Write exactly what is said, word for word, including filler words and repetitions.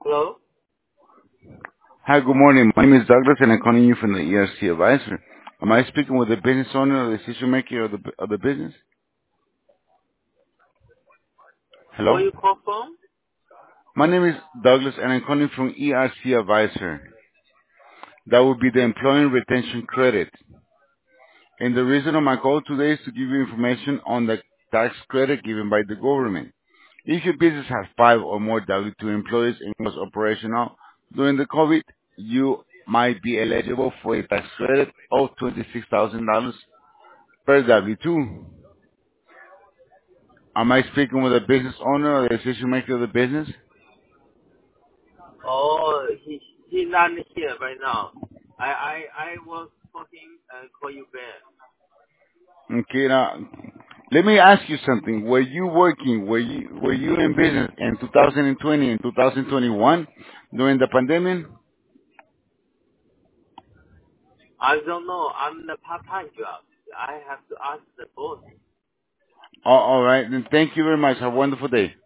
Hello? Hi, good morning. My name is Douglas, and I'm calling you from the E R C Advisor. Am I speaking with the business owner or the decision maker of the of the business? Where Hello? you call from? My name is Douglas, and I'm calling from E R C Advisor. That would be the Employee Retention Credit. And the reason of my call today is to give you information on the tax credit given by the government. If your business has five or more W two employees and was operational during the COVID, you might be eligible for a tax credit of twenty-six thousand dollars per W two. Am I speaking with a business owner or the decision maker of the business? Oh, he he's not here right now. I I I will call him and call you back. Okay, now let me ask you something. Were you working? Were you were you in business in two thousand twenty and two thousand twenty-one during the pandemic? I don't know. I'm the part-time job. I have to ask the boss. Oh, all right. Then thank you very much. Have a wonderful day.